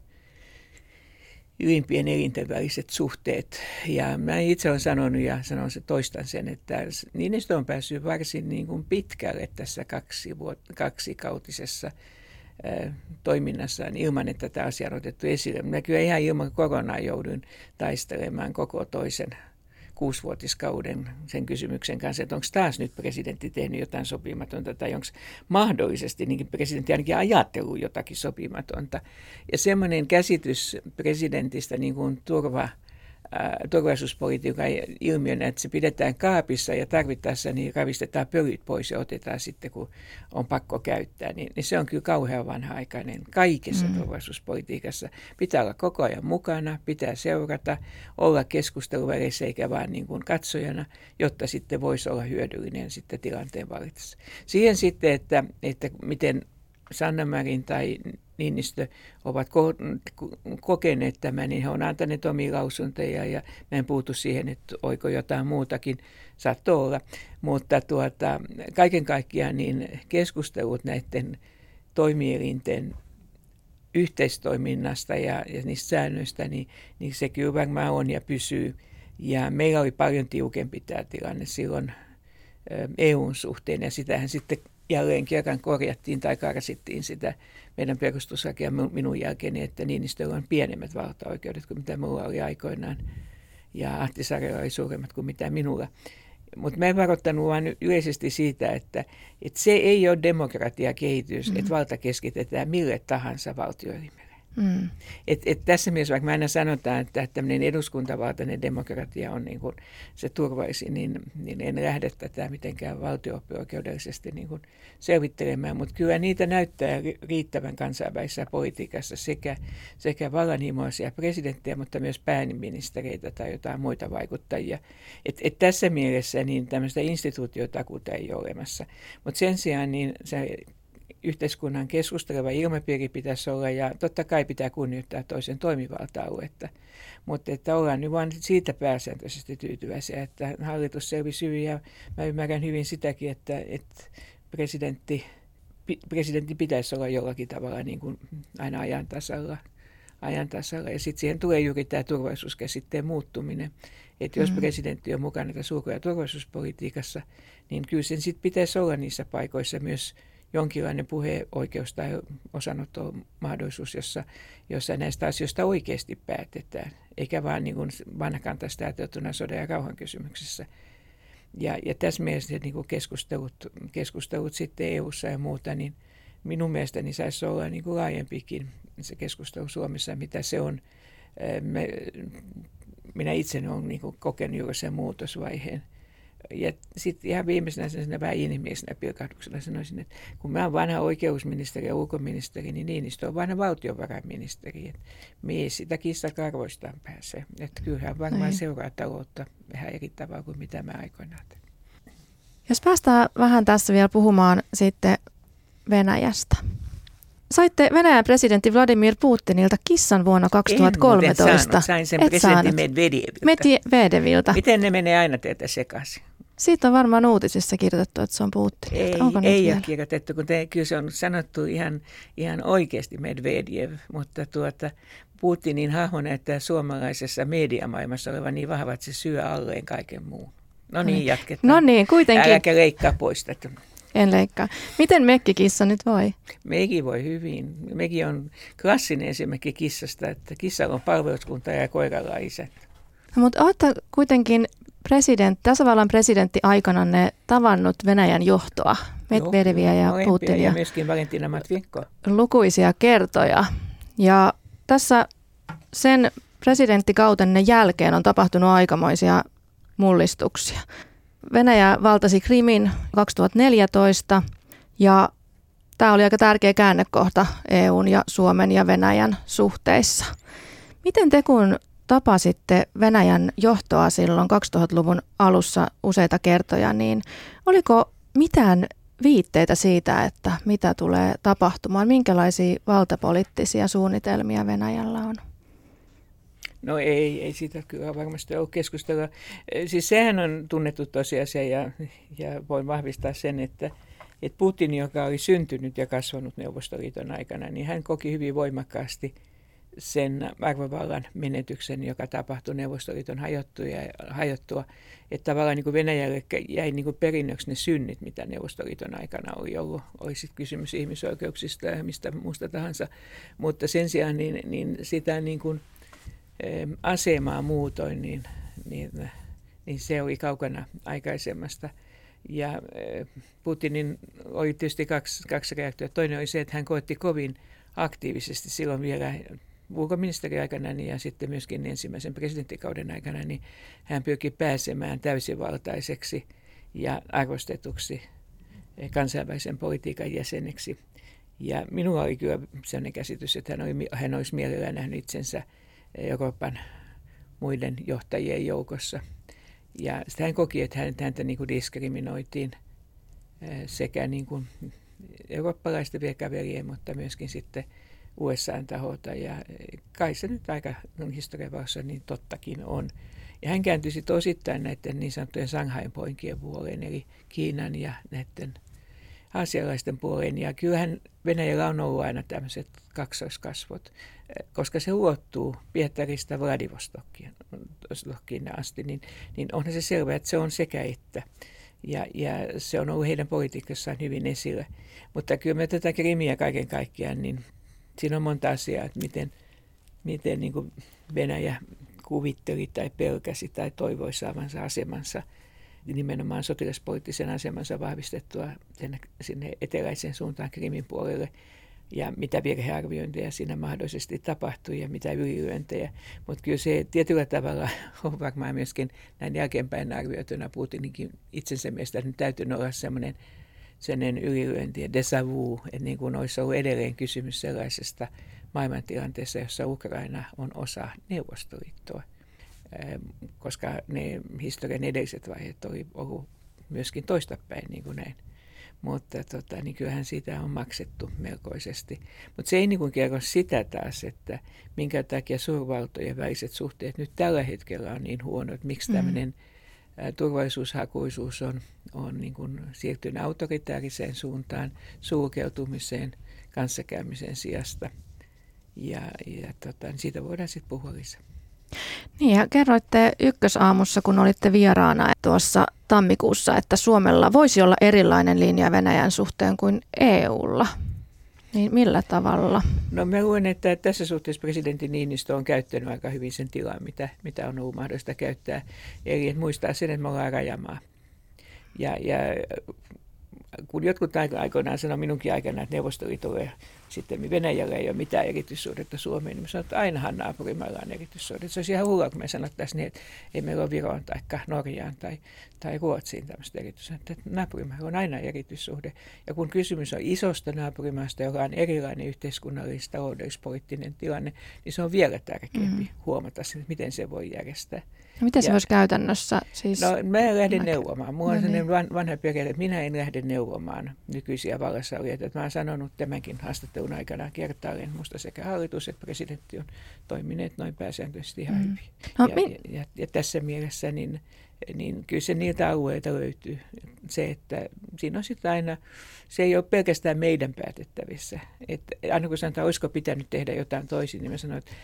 [SPEAKER 3] ylimpien elinten väliset suhteet. Ja mä itse olen sanonut ja toistan sen, että Niinistö on päässyt varsin niin kuin pitkälle tässä kaksikautisessa toiminnassaan ilman, että tämä asia on otettu esille. Minä kyllä ihan ilman koronaa jouduin taistelemaan koko toisen 6-vuotiskauden sen kysymyksen kanssa, että onko taas nyt presidentti tehnyt jotain sopimatonta tai onko mahdollisesti niin presidentti ainakin ajatellut jotakin sopimatonta. Ja semmoinen käsitys presidentistä niin kuin turvallisuuspolitiikan ilmiönä, että se pidetään kaapissa ja tarvittaessa niin ravistetaan pölyt pois ja otetaan sitten, kun on pakko käyttää. Niin se on kyllä kauhean vanha-aikainen kaikessa turvallisuuspolitiikassa. Pitää olla koko ajan mukana, pitää seurata, olla keskusteluvälissä eikä vaan niin kuin katsojana, jotta sitten voisi olla hyödyllinen sitten tilanteen valitessa. Siihen sitten, että miten Sanna Marin tai Niinistö ovat kokeneet tämän, niin he on antaneet omia lausuntoja ja mä en puutu siihen, että oiko jotain muutakin, saattoi olla. Mutta kaiken kaikkiaan niin keskustelut näiden toimielinten yhteistoiminnasta ja niistä säännöistä, niin se kyllä varmaan on ja pysyy. Ja meillä oli paljon tiukempi tämä tilanne silloin EUn suhteen ja sitähän sitten jälleen kerran korjattiin tai karsittiin sitä meidän perustuslakia minun jälkeeni, että Niinistöllä on pienemmät valtaoikeudet kuin mitä minulla oli aikoinaan ja Ahtisaarella oli suuremmat kuin mitä minulla. Mutta mä en varoittanut vaan yleisesti siitä, että se ei ole demokratiakehitys, että valta keskitetään mille tahansa valtioelimelle. Tässä mielessä, vaikka me aina sanotaan, että tämmöinen eduskuntavaltainen demokratia on niin kuin se turvallisin, niin en lähde tätä mitenkään valtio-oikeudellisesti niin kuin selvittelemään, mutta kyllä niitä näyttää riittävän kansainvälisessä politiikassa sekä vallanhimoisia presidenttejä, mutta myös pääministereitä tai jotain muita vaikuttajia. Tässä mielessä niin tämmöistä instituutiotakuuta ei ole olemassa, mutta sen sijaan niin se yhteiskunnan keskusteleva ilmapiiri pitäisi olla ja totta kai pitää kunnioittaa toisen toimivalta-aluetta. Mutta että ollaan nyt vaan siitä pääsääntöisesti tyytyväisiä, että hallitus selvisi hyvin ja mä ymmärrän hyvin sitäkin, että presidentti pitäisi olla jollakin tavalla niin kuin aina ajan tasalla. Ja sitten siihen tulee juuri tämä turvallisuuskäsitteen muuttuminen. Että jos presidentti on mukana tässä ulko- ja turvallisuuspolitiikassa, niin kyllä sen sitten pitäisi olla niissä paikoissa myös jonkinlainen puheoikeus tai osanottomahdollisuus, jossa näistä asioista oikeasti päätetään, eikä vaan niin kuin vanhakantaista ajateltuna sodan ja rauhan kysymyksessä. Ja tässä mielessä niin kuin keskustelut sitten EU:ssa ja muuta, niin minun mielestäni saisi olla niin kuin laajempikin se keskustelu Suomessa, mitä se on. Minä itse olen niin kuin kokenut juuri sen muutosvaiheen. Ja sitten ihan viimeisenä vähän inhimillisenä pilkahduksena sanoisin, että kun mä olen vanha oikeusministeri ja ulkoministeri, niin Niinistö on vanha valtiovarainministeri. Me ei sitä kissakarvoistaan pääse. Että kyllähän varmaan seuraa taloutta vähän eri tavalla kuin mitä mä aikoinaan tein.
[SPEAKER 2] Jos päästään vähän tässä vielä puhumaan sitten Venäjästä. Saitte Venäjän presidentti Vladimir Putinilta kissan vuonna 2013.
[SPEAKER 3] Sain sen presidentti
[SPEAKER 2] Medvedeviltä.
[SPEAKER 3] Miten ne menee aina teiltä sekaisin?
[SPEAKER 2] Siitä on varmaan uutisissa kirjoitettu, että se on Putin.
[SPEAKER 3] Ei ole kirjoitettu, kun kyllä se on sanottu ihan oikeasti Medvedev, mutta Putinin hahmo näyttää suomalaisessa mediamaailmassa olevan niin vahva, että se syö alleen kaiken muun. No niin, jatketaan.
[SPEAKER 2] No niin, kuitenkin.
[SPEAKER 3] Äläkä leikkaa pois tätä.
[SPEAKER 2] En leikkaa. Miten Mekki-kissa nyt voi?
[SPEAKER 3] Mekki voi hyvin. Mekki on klassinen esimerkki kissasta, että kissalla on palveluskunta ja koiralla on isät.
[SPEAKER 2] No, mutta olette kuitenkin tasavallan presidentti aikananne tavannut Venäjän johtoa, Medvedeviä ja Putinia.
[SPEAKER 3] Ja myöskin Valentina Matvienko.
[SPEAKER 2] Lukuisia kertoja. Ja tässä sen presidenttikautenne jälkeen on tapahtunut aikamoisia mullistuksia. Venäjä valtasi Krimin 2014 ja tämä oli aika tärkeä käännekohta EUn ja Suomen ja Venäjän suhteissa. Miten te kun tapasitte Venäjän johtoa silloin 2000-luvun alussa useita kertoja, niin oliko mitään viitteitä siitä, että mitä tulee tapahtumaan? Minkälaisia valtapoliittisia suunnitelmia Venäjällä on?
[SPEAKER 3] No ei siitä kyllä varmasti ole keskustelua. Siis sehän on tunnettu tosiasia ja voin vahvistaa sen, että Putin, joka oli syntynyt ja kasvanut Neuvostoliiton aikana, niin hän koki hyvin voimakkaasti sen arvovallan menetyksen, joka tapahtui Neuvostoliiton hajottua. Että tavallaan niin kuin Venäjälle jäi niin kuin perinnöksi ne synnit, mitä Neuvostoliiton aikana oli ollut. Oli sitten kysymys ihmisoikeuksista ja mistä muusta tahansa. Mutta sen sijaan niin sitä niin kuin asemaa muutoin, niin se oli kaukana aikaisemmasta. Ja Putinin oli tietysti kaksi reaktiota. Toinen oli se, että hän koetti kovin aktiivisesti silloin vielä ulkoministeriaikana ja sitten myöskin ensimmäisen presidenttikauden aikana, niin hän pyrki pääsemään täysivaltaiseksi ja arvostetuksi kansainvälisen politiikan jäseneksi. Ja minulla oli kyllä sellainen käsitys, että hän olisi mielellään nähnyt itsensä Euroopan muiden johtajien joukossa. Ja sitten hän koki, että häntä niin kuin diskriminoitiin sekä niin kuin eurooppalaisten virkaveljen, mutta myöskin sitten USA:n taholta. Ja kai se nyt aika historian valossa niin tottakin on. Ja hän kääntyi sitten osittain näiden niin sanottujen Shanghain poikien puoleen, eli Kiinan ja näiden aasialaisten puoleen. Ja kyllähän Venäjällä on ollut aina tämmöiset kaksoiskasvot, koska se ulottuu Pietarista Vladivostokkiin asti, niin onhan se selvää, että se on sekä että. Ja se on ollut heidän politiikassaan hyvin esillä. Mutta kyllä me tätä Krimiä kaiken kaikkiaan, niin siinä on monta asiaa, että miten niin kuin Venäjä kuvitteli tai pelkäsi tai toivoi saavansa asemansa, nimenomaan sotilaspoliittisen asemansa vahvistettua sinne eteläiseen suuntaan Krimin puolelle. Ja mitä virhearviointeja siinä mahdollisesti tapahtui ja mitä ylilyöntejä. Mutta kyllä se tietyllä tavalla on varmaan myöskin näin jälkeenpäin arvioituna Putininkin itsensä mielestä nyt täytyy olla sellainen ylilyönti ja déjà vu, että niin kuin olisi ollut edelleen kysymys sellaisesta maailmantilanteessa, jossa Ukraina on osa Neuvostoliittoa, koska ne historian edelliset vaiheet oli ollut myöskin toistapäin niin kuin näin. Mutta niin kyllähän siitä on maksettu melkoisesti. Mutta se ei niin kuin kerro sitä taas, että minkä takia suurvaltojen väliset suhteet nyt tällä hetkellä on niin huonot. Miksi tämmöinen turvallisuushakuisuus on niin kuin siirtynyt autoritaariseen suuntaan, sulkeutumiseen, kanssakäymisen sijasta. Ja siitä voidaan sitten puhua lisää.
[SPEAKER 2] Niin ja kerroitte Ykkösaamussa, kun olitte vieraana tuossa tammikuussa, että Suomella voisi olla erilainen linja Venäjän suhteen kuin EUlla. Niin millä tavalla?
[SPEAKER 3] No mä luulen, että tässä suhteessa presidentti Niinistö on käyttänyt aika hyvin sen tilan, mitä on ollut mahdollista käyttää. Eli että muistaa sen, että me ollaan rajamaa. Ja kun jotkut aikoinaan sanoi minunkin aikana, että Neuvostoliitolle ja sitten Venäjällä ei ole mitään erityissuhdetta Suomeen, niin mä sanoin, että ainahan naapurimailla on erityissuhdetta. Se olisi ihan hullua, kun me sanottaisiin niin, että ei meillä ole Viroon tai Norjaan tai Ruotsiin tämmöistä erityissuhdetta. Naapurimailla on aina erityissuhde. Ja kun kysymys on isosta naapurimaasta, joka on erilainen yhteiskunnallis, taloudellis-poliittinen tilanne, niin se on vielä tärkeämpi huomata, että miten se voi järjestää.
[SPEAKER 2] No miten se voisi käytännössä siis?
[SPEAKER 3] No mä en lähde neuvomaan. Mulla on sellainen vanha periaate, että minä en lähde neuvomaan nykyisiä vallassa olijoita. Mä oon sanonut tämänkin haastattelun aikana kertaalleen, musta sekä hallitus että presidentti on toimineet noin pääsääntöisesti ihan hyvin. No, ja tässä mielessä niin kyllä se niiltä alueilta löytyy se, että siinä on sitten aina, se ei ole pelkästään meidän päätettävissä. Että aina kun sanotaan, olisiko pitänyt tehdä jotain toisin, niin mä sanon, että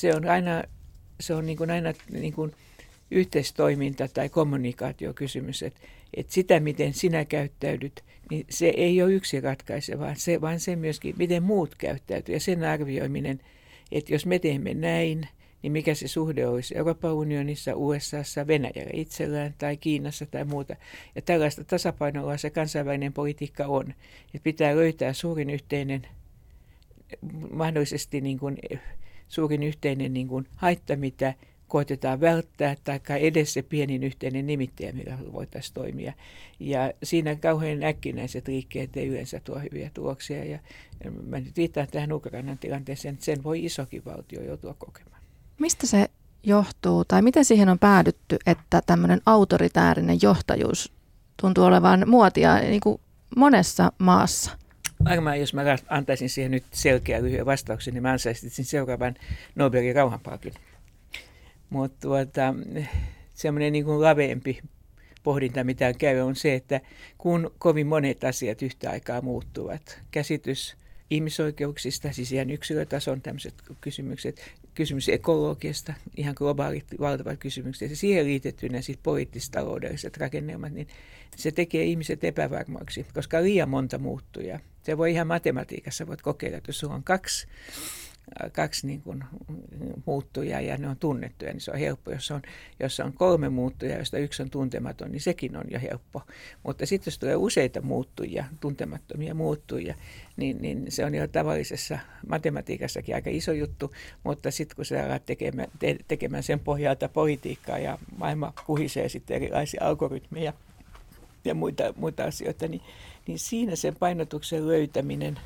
[SPEAKER 3] se on niin kuin aina niin kuin yhteistoiminta tai kommunikaatiokysymys, että sitä, miten sinä käyttäydyt, niin se ei ole yksi ratkaiseva, vaan se myöskin, miten muut käyttäytyy ja sen arvioiminen, että jos me teemme näin, niin mikä se suhde olisi Euroopan unionissa, USAssa, Venäjällä itsellään tai Kiinassa tai muuta. Ja tällaista tasapainoa se kansainvälinen politiikka on, että pitää löytää suurin yhteinen, mahdollisesti niin kuin suurin yhteinen niin kuin haitta, mitä koetetaan välttää, tai edes se pienin yhteinen nimittäjä, millä voitaisiin toimia. Ja siinä kauhean äkkinäiset liikkeet ei yleensä tuo hyviä tuloksia. Ja mä nyt viittaan tähän Ukrainan tilanteeseen, että sen voi isokin valtio joutua kokemaan.
[SPEAKER 2] Mistä se johtuu, tai miten siihen on päädytty, että tämmöinen autoritäärinen johtajuus tuntuu olevan muotia niin kuin monessa maassa?
[SPEAKER 3] Varmaan jos mä antaisin siihen nyt selkeä lyhyen vastauksen, niin mä ansaisin seuraavan Nobelin rauhanpalkinnon. Mutta semmoinen niin kuin laveempi pohdinta, mitä käy, on se, että kun kovin monet asiat yhtä aikaa muuttuvat, käsitys ihmisoikeuksista, siis ihan yksilötason tämmöiset kysymys ekologiasta, ihan globaalit valtavat kysymykset ja siihen liitettynä sitten poliittis-taloudelliset rakennelmat, niin se tekee ihmiset epävarmaksi, koska on liian monta muuttujaa. Se voi ihan matematiikassa voit kokeilla, että jos sulla on kaksi niin kuin muuttujaa ja ne on tunnettuja, niin se on helppo. Jos on 3 muuttujaa, josta yksi on tuntematon, niin sekin on jo helppo. Mutta sitten jos tulee useita muuttujia, tuntemattomia muuttujia, niin se on jo tavallisessa matematiikassakin aika iso juttu. Mutta sitten kun sä alat tekemään sen pohjalta politiikkaa ja maailma kuhisee sitten erilaisia algoritmeja ja muita asioita, niin siinä sen painotuksen löytäminen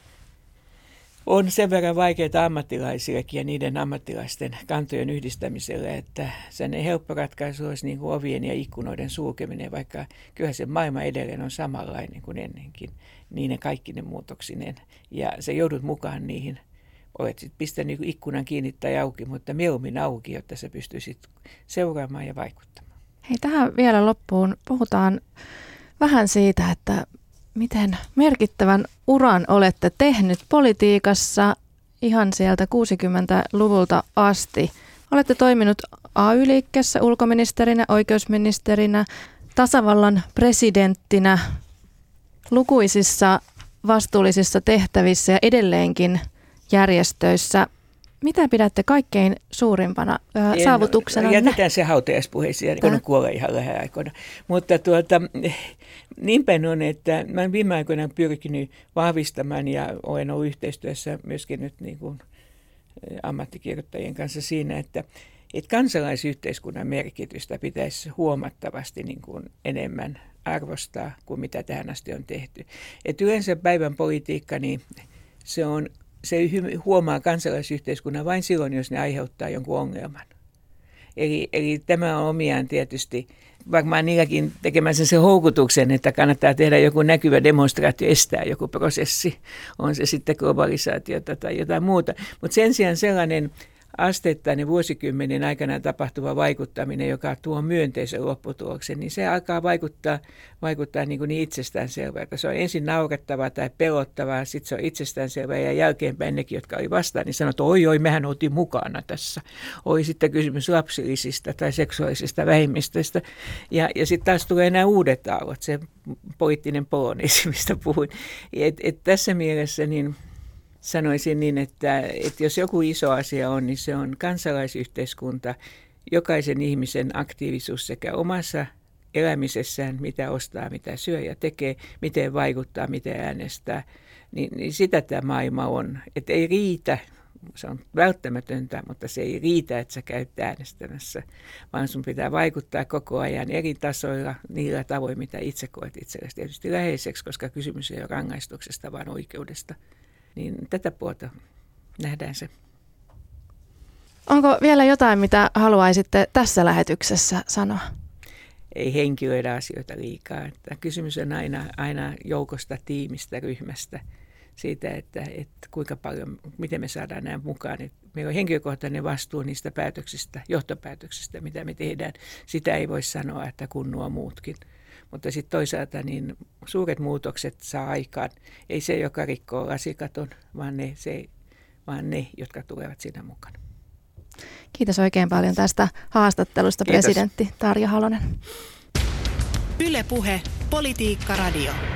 [SPEAKER 3] on sen verran vaikeaa ammattilaisillekin ja niiden ammattilaisten kantojen yhdistämiselle, että sen helppo ratkaisu olisi niin kuin ovien ja ikkunoiden sulkeminen, vaikka kyllä se maailma edelleen on samanlainen kuin ennenkin, niiden kaikkinen muutoksineen. Ja se joudut mukaan niihin. Olet sitten pistänyt ikkunan kiinni tai auki, mutta mieluummin auki, jotta sä pystyisit seuraamaan ja vaikuttamaan.
[SPEAKER 2] Hei, tähän vielä loppuun puhutaan vähän siitä, että miten merkittävän uran olette tehnyt politiikassa ihan sieltä 60-luvulta asti. Olette toiminut AY-liikkeessä ulkoministerinä, oikeusministerinä, tasavallan presidenttinä, lukuisissa vastuullisissa tehtävissä ja edelleenkin järjestöissä. Mitä pidätte kaikkein suurimpana saavutuksena?
[SPEAKER 3] Jätetään se hautajaispuheisiin, kun on kuollut ihan lähiaikoina. Mutta niin päin on, että mä olen viime aikoina pyrkinyt vahvistamaan ja olen ollut yhteistyössä myöskin nyt niin kuin ammattikirjoittajien kanssa siinä, että kansalaisyhteiskunnan merkitystä pitäisi huomattavasti niin kuin enemmän arvostaa kuin mitä tähän asti on tehty. Et yleensä päivän politiikka, niin se huomaa kansalaisyhteiskunnan vain silloin, jos ne aiheuttaa jonkun ongelman. Eli tämä on omiaan tietysti varmaan niilläkin tekemänsä sen houkutuksen, että kannattaa tehdä joku näkyvä demonstraatio, estää joku prosessi, on se sitten globalisaatiota tai jotain muuta. Mutta sen sijaan sellainen asteittainen vuosikymmenen aikana tapahtuva vaikuttaminen, joka tuo myönteisen lopputuloksen, niin se alkaa vaikuttaa niin itsestäänselvältä. Se on ensin naurettavaa tai pelottavaa, sitten se on itsestäänselvää ja jälkeenpäin nekin, jotka oli vastaan, niin sanoo, että oi, mehän oltiin mukana tässä. Oli sitten kysymys lapsillisista tai seksuaalisista vähemmistöistä. Ja sitten taas tulee nämä uudet aallot, se poliittinen polonismi, mistä puhuin. Tässä mielessä niin sanoisin niin, että jos joku iso asia on, niin se on kansalaisyhteiskunta, jokaisen ihmisen aktiivisuus sekä omassa elämisessään, mitä ostaa, mitä syö ja tekee, miten vaikuttaa, miten äänestää, niin sitä tämä maailma on. Että ei riitä, se on välttämätöntä, mutta se ei riitä, että sä käyt äänestämässä, vaan sun pitää vaikuttaa koko ajan eri tasoilla niillä tavoin, mitä itse koet itsellesi tietysti läheiseksi, koska kysymys ei ole rangaistuksesta, vaan oikeudesta. Niin tätä puolta nähdään se.
[SPEAKER 2] Onko vielä jotain, mitä haluaisitte tässä lähetyksessä sanoa?
[SPEAKER 3] Ei henkilöidä asioita liikaa. Että kysymys on aina joukosta, tiimistä, ryhmästä, siitä, että kuinka paljon, miten me saadaan nämä mukaan. Meillä on henkilökohtainen vastuu niistä päätöksistä, johtopäätöksistä, mitä me tehdään. Sitä ei voi sanoa, että kun nuo muutkin. Mutta sitten toisaalta niin suuret muutokset saa aikaan. Ei se, joka rikkoo lasikaton, vaan ne, jotka tulevat siinä mukana.
[SPEAKER 2] Kiitos oikein paljon tästä haastattelusta,
[SPEAKER 3] Kiitos.
[SPEAKER 2] presidentti Tarja Halonen.
[SPEAKER 1] Yle Puhe, Politiikka Radio.